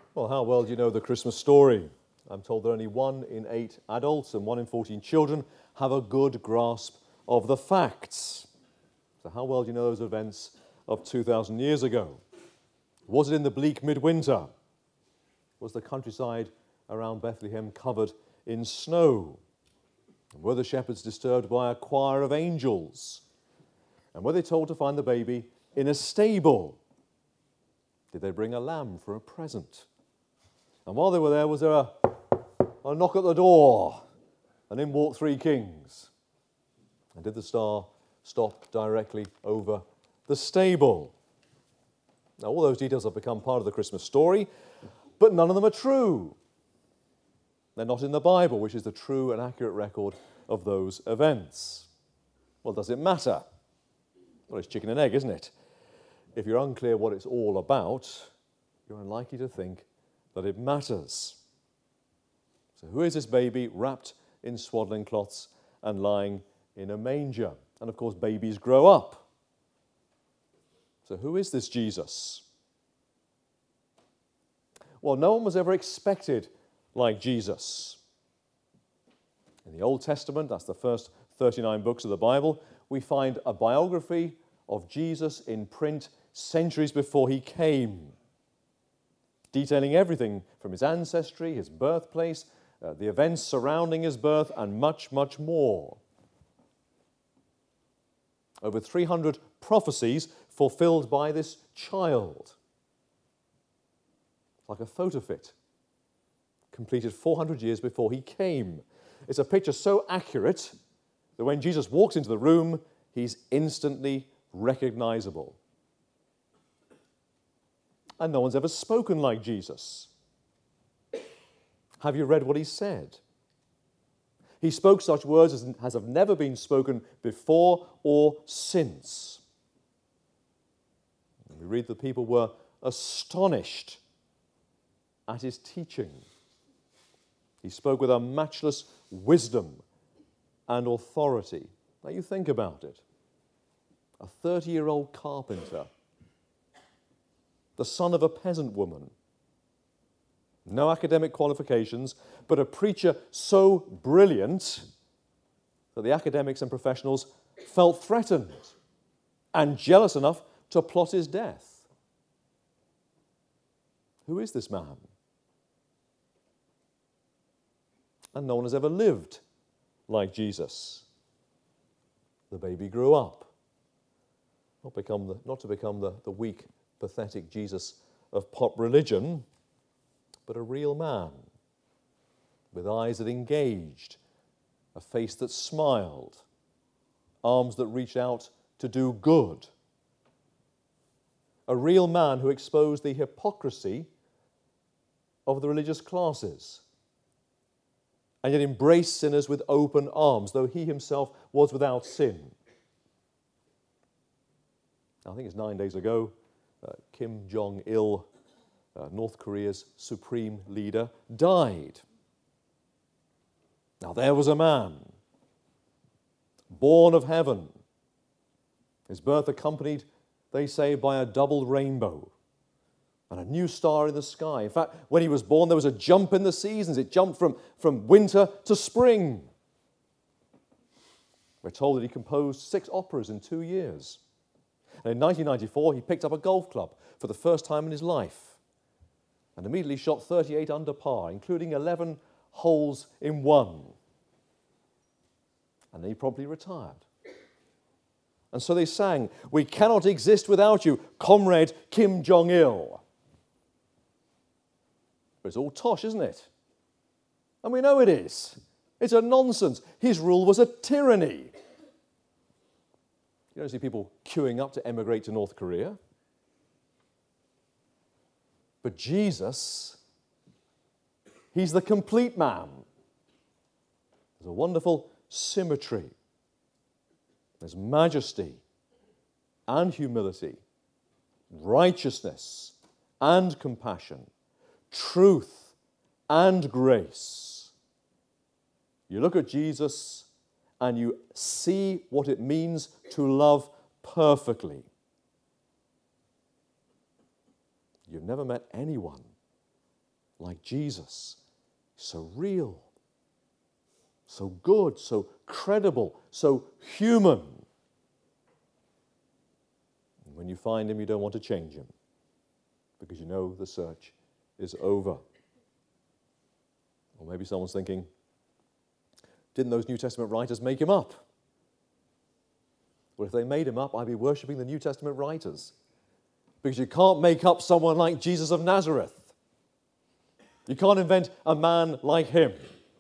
Well, how well do you know the Christmas story? I'm told that only 1 in 8 adults and 1 in 14 children have a good grasp of the facts. So how well do you know those events of 2,000 years ago? Was it in the bleak midwinter? Was the countryside around Bethlehem covered in snow? Were the shepherds disturbed by a choir of angels? And were they told to find the baby in a stable? Did they bring a lamb for a present? And while they were there, was there a knock at the door? And in walked 3 kings. And did the star stop directly over the stable? Now, all those details have become part of the Christmas story, but none of them are true. They're not in the Bible, which is the true and accurate record of those events. Well, does it matter? Well, it's chicken and egg, isn't it? If you're unclear what it's all about, you're unlikely to think that it matters. So who is this baby wrapped in swaddling cloths and lying in a manger? And of course, babies grow up. So who is this Jesus? Well, no one was ever expected like Jesus. In the Old Testament, that's the first 39 books of the Bible, we find a biography of Jesus in print centuries before he came, detailing everything from his ancestry, his birthplace, the events surrounding his birth, and much, much more. Over 300 prophecies fulfilled by this child. Like a photo fit, completed 400 years before he came. It's a picture so accurate that when Jesus walks into the room, he's instantly recognizable. And no one's ever spoken like Jesus. Have you read what he said? He spoke such words as have never been spoken before or since. We read the people were astonished at his teaching. He spoke with a matchless wisdom and authority. Now you think about it. A 30-year-old carpenter, the son of a peasant woman, no academic qualifications, but a preacher so brilliant that the academics and professionals felt threatened and jealous enough to plot his death. Who is this man? And no one has ever lived like Jesus. The baby grew up, not to become the weak, pathetic Jesus of pop religion, but a real man, with eyes that engaged, a face that smiled, arms that reached out to do good. A real man who exposed the hypocrisy of the religious classes, and yet embraced sinners with open arms, though he himself was without sin. I think it's 9 days ago, Kim Jong-il, North Korea's supreme leader, died. Now there was a man, born of heaven, his birth accompanied, they say, by a double rainbow and a new star in the sky. In fact, when he was born, there was a jump in the seasons. It jumped from winter to spring. We're told that he composed 6 operas in 2 years. And in 1994, he picked up a golf club for the first time in his life and immediately shot 38 under par, including 11 holes in one. And then he promptly retired. And so they sang, "We cannot exist without you, Comrade Kim Jong-il." But it's all tosh, isn't it? And we know it is. It's a nonsense. His rule was a tyranny. You don't see people queuing up to emigrate to North Korea. But Jesus, he's the complete man. There's a wonderful symmetry. There's majesty and humility, righteousness and compassion, truth and grace. You look at Jesus and you see what it means to love perfectly. You've never met anyone like Jesus. So real, so good, so credible, so human. And when you find him, you don't want to change him because you know the search is over. Or maybe someone's thinking, didn't those New Testament writers make him up? Well, if they made him up, I'd be worshipping the New Testament writers. Because you can't make up someone like Jesus of Nazareth. You can't invent a man like him.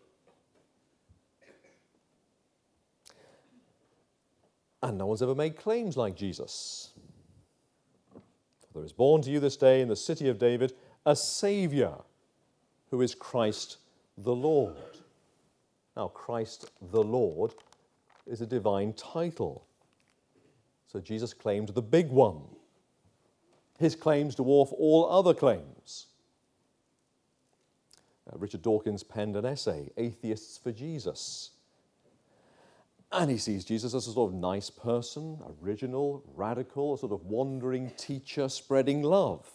And no one's ever made claims like Jesus. For there is born to you this day in the city of David a Saviour, who is Christ the Lord. Now, Christ the Lord is a divine title. So Jesus claimed the big one. His claims dwarf all other claims. Richard Dawkins penned an essay, Atheists for Jesus. And he sees Jesus as a sort of nice person, original, radical, a sort of wandering teacher spreading love.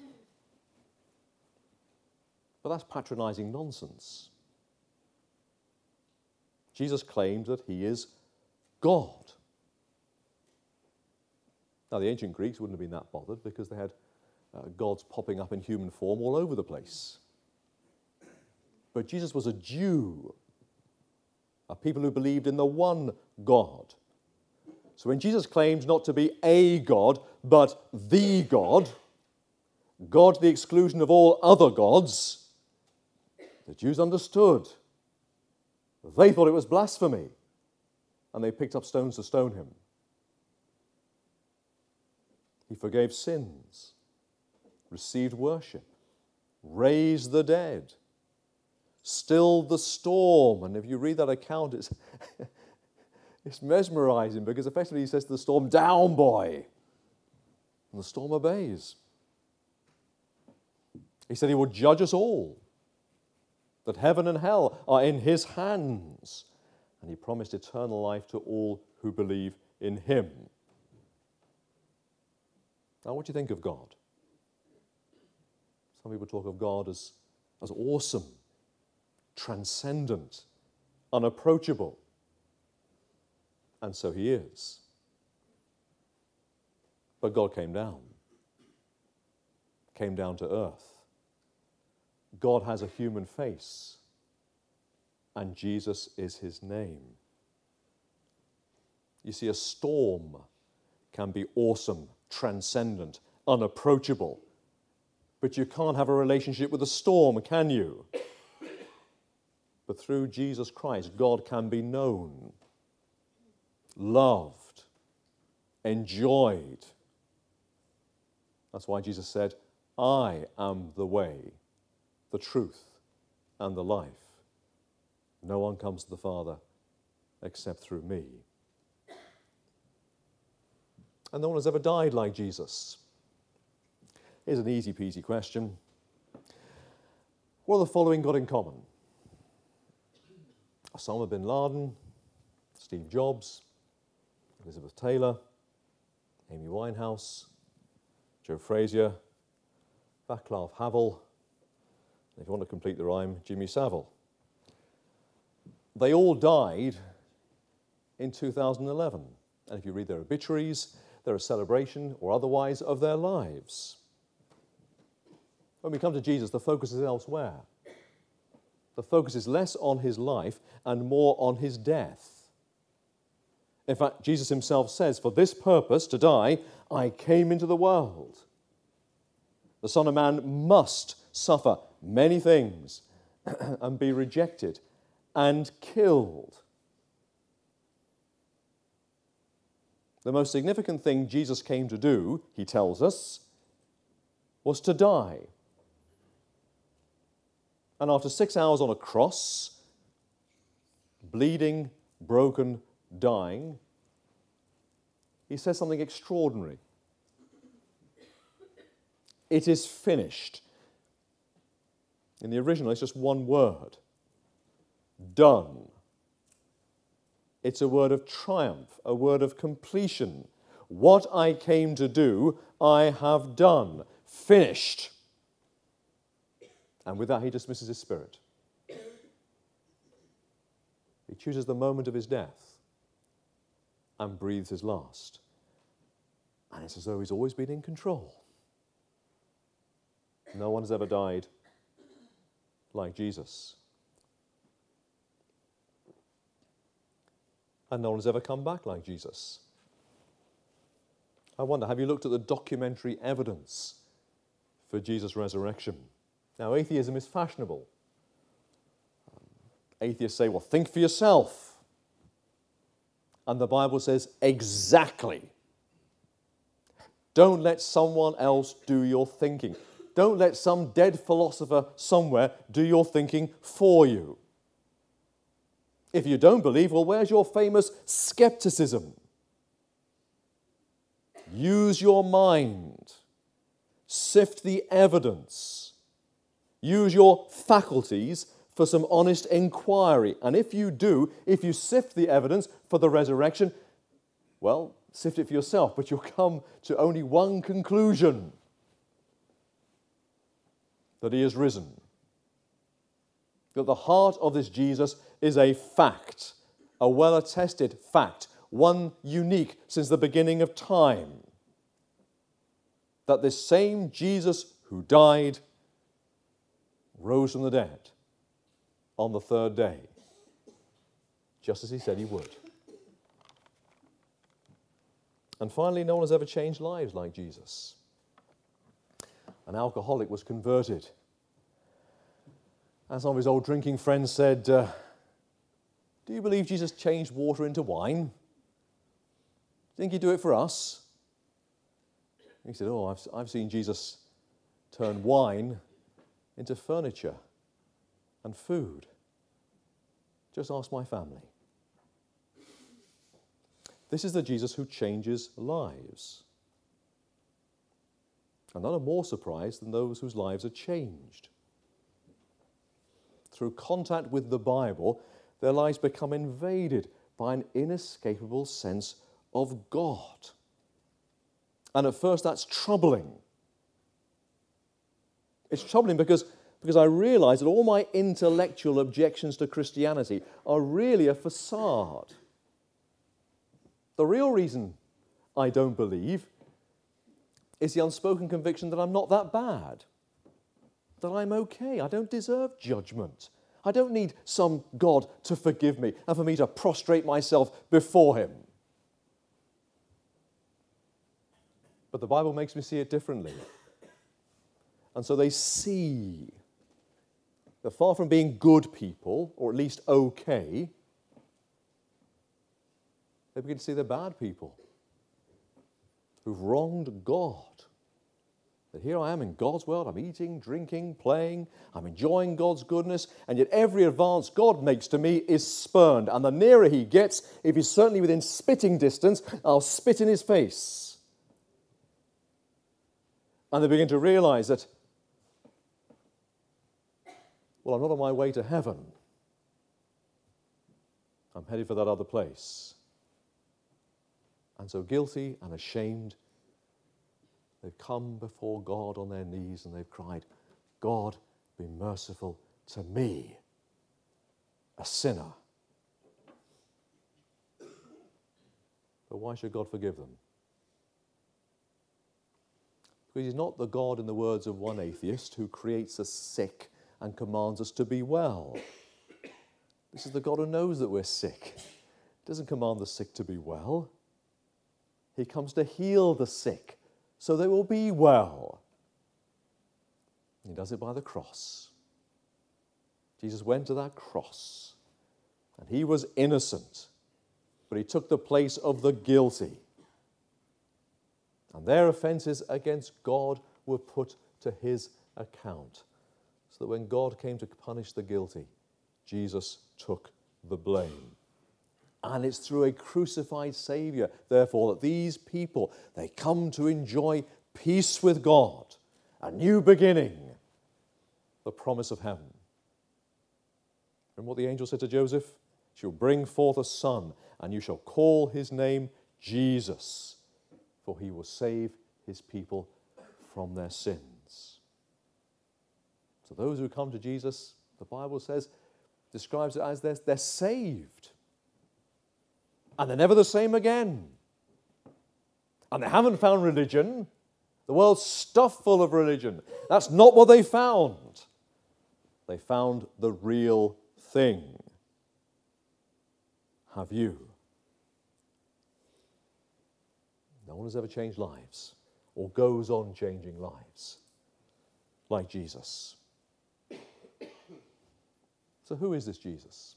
But that's patronizing nonsense. Jesus claimed that he is God. Now, the ancient Greeks wouldn't have been that bothered because they had gods popping up in human form all over the place. But Jesus was a Jew, a people who believed in the one God. So when Jesus claimed not to be a God, but the God, God to the exclusion of all other gods, the Jews understood. They thought it was blasphemy, and they picked up stones to stone him. He forgave sins, received worship, raised the dead, stilled the storm. And if you read that account, it's mesmerizing because effectively he says to the storm, "Down, boy." And the storm obeys. He said he would judge us all, that heaven and hell are in his hands. And he promised eternal life to all who believe in him. Now, what do you think of God? Some people talk of God as awesome, transcendent, unapproachable. And so he is. But God came down to earth. God has a human face, and Jesus is his name. You see, a storm can be awesome, transcendent, unapproachable, but you can't have a relationship with a storm, can you? But through Jesus Christ, God can be known, loved, enjoyed. That's why Jesus said, "I am the way, the truth, and the life. No one comes to the Father except through me." And no one has ever died like Jesus. Here's an easy-peasy question. What have the following got in common? Osama bin Laden, Steve Jobs, Elizabeth Taylor, Amy Winehouse, Joe Frazier, Václav Havel, and if you want to complete the rhyme, Jimmy Savile. They all died in 2011. And if you read their obituaries, they're a celebration or otherwise of their lives. When we come to Jesus, the focus is elsewhere. The focus is less on his life and more on his death. In fact, Jesus himself says, "For this purpose, to die, I came into the world." The Son of Man must suffer many things and be rejected and killed. The most significant thing Jesus came to do, he tells us, was to die. And after 6 hours on a cross, bleeding, broken, dying, he says something extraordinary. It is finished. In the original, it's just one word. Done. It's a word of triumph, a word of completion. What I came to do, I have done. Finished. And with that, he dismisses his spirit. He chooses the moment of his death and breathes his last. And it's as though he's always been in control. No one has ever died like Jesus. And no one has ever come back like Jesus. I wonder, have you looked at the documentary evidence for Jesus' resurrection? Now, atheism is fashionable. Atheists say, well, think for yourself. And the Bible says, exactly. Don't let someone else do your thinking. Don't let some dead philosopher somewhere do your thinking for you. If you don't believe, well, where's your famous skepticism? Use your mind. Sift the evidence. Use your faculties for some honest inquiry. And if you do, if you sift the evidence for the resurrection, well, sift it for yourself, but you'll come to only one conclusion: that he is risen. That the heart of this Jesus is a fact, a well-attested fact, one unique since the beginning of time. That this same Jesus who died rose from the dead on the third day, just as he said he would. And finally, no one has ever changed lives like Jesus. An alcoholic was converted. And some of his old drinking friends said, do you believe Jesus changed water into wine? Think he'd do it for us? He said, oh, I've seen Jesus turn wine into furniture and food. Just ask my family. This is the Jesus who changes lives. And none are more surprised than those whose lives are changed. Through contact with the Bible, their lives become invaded by an inescapable sense of God. And at first that's troubling. It's troubling because I realize that all my intellectual objections to Christianity are really a facade. The real reason I don't believe is the unspoken conviction that I'm not that bad, that I'm okay. I don't deserve judgment. I don't need some God to forgive me and for me to prostrate myself before him. But the Bible makes me see it differently. And so they see that far from being good people, or at least okay, they begin to see they're bad people who've wronged God. That here I am in God's world, I'm eating, drinking, playing, I'm enjoying God's goodness, and yet every advance God makes to me is spurned. And the nearer he gets, if he's certainly within spitting distance, I'll spit in his face. And they begin to realize that, well, I'm not on my way to heaven. I'm headed for that other place. And so guilty and ashamed, they've come before God on their knees and they've cried, God, be merciful to me, a sinner. But why should God forgive them? Because he's not the God, in the words of one atheist, who creates us sick and commands us to be well. This is the God who knows that we're sick. He doesn't command the sick to be well. He comes to heal the sick so they will be well. He does it by the cross. Jesus went to that cross, and he was innocent, but he took the place of the guilty. And their offences against God were put to his account, so that when God came to punish the guilty, Jesus took the blame. And it's through a crucified Saviour, therefore, that these people, they come to enjoy peace with God, a new beginning, the promise of heaven. Remember what the angel said to Joseph? She'll bring forth a son, and you shall call his name Jesus, for he will save his people from their sins. So those who come to Jesus, the Bible says, describes it as they're saved. And they're never the same again. And they haven't found religion. The world's stuffed full of religion. That's not what they found. They found the real thing. Have you? No one has ever changed lives or goes on changing lives like Jesus. So who is this Jesus?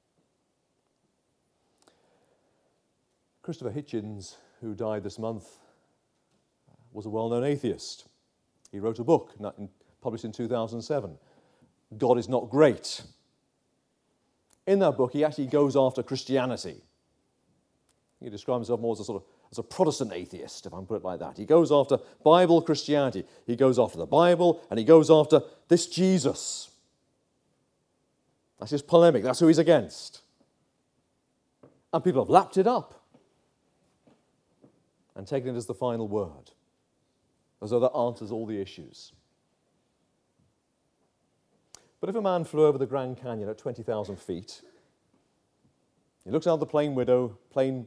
Christopher Hitchens, who died this month, was a well-known atheist. He wrote a book published in 2007, God is Not Great. In that book, he actually goes after Christianity. He describes himself more as a Protestant atheist, if I can put it like that. He goes after Bible Christianity. He goes after the Bible, and he goes after this Jesus. That's his polemic. That's who he's against. And people have lapped it up and taken it as the final word, as though that answers all the issues. But if a man flew over the Grand Canyon at 20,000 feet, he looks out the plane window,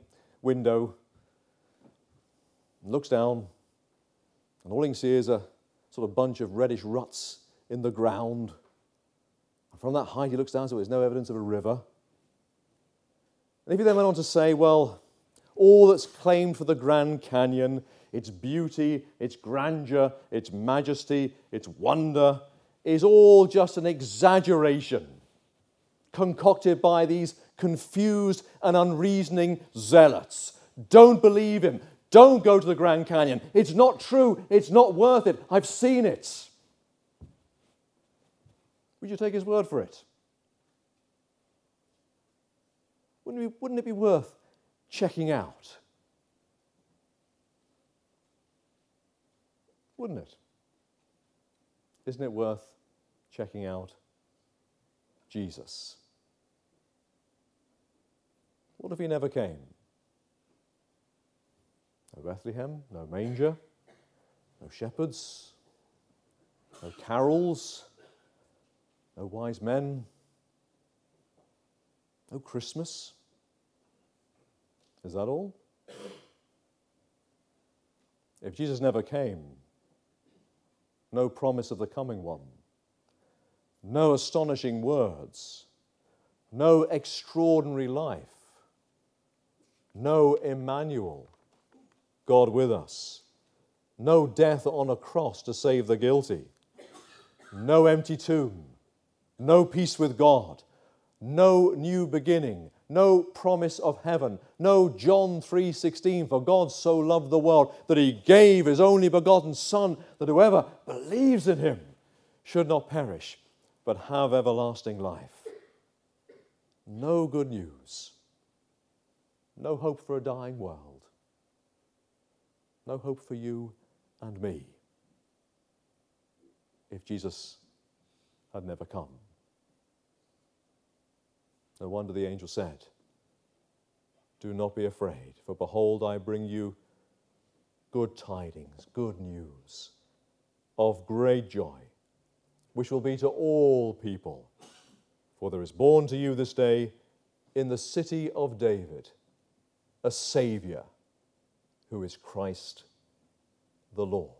and looks down, and all he can see is a sort of bunch of reddish ruts in the ground. And from that height, he looks down, so there's no evidence of a river. And if he then went on to say, well, all that's claimed for the Grand Canyon, its beauty, its grandeur, its majesty, its wonder, is all just an exaggeration concocted by these confused and unreasoning zealots. Don't believe him. Don't go to the Grand Canyon. It's not true. It's not worth it. I've seen it. Would you take his word for it? Wouldn't it be worth checking out? Wouldn't it? Isn't it worth checking out Jesus? What if he never came? No Bethlehem, no manger, no shepherds, no carols, no wise men, no Christmas. Is that all? If Jesus never came, no promise of the coming one, no astonishing words, no extraordinary life, no Emmanuel, God with us, no death on a cross to save the guilty, no empty tomb, no peace with God, no new beginning, no promise of heaven, no John 3:16, for God so loved the world that he gave his only begotten Son, that whoever believes in him should not perish, but have everlasting life. No good news, no hope for a dying world, no hope for you and me if Jesus had never come. No wonder the angel said, "Do not be afraid, for behold, I bring you good tidings, good news of great joy, which will be to all people. For there is born to you this day in the city of David a Saviour, who is Christ the Lord."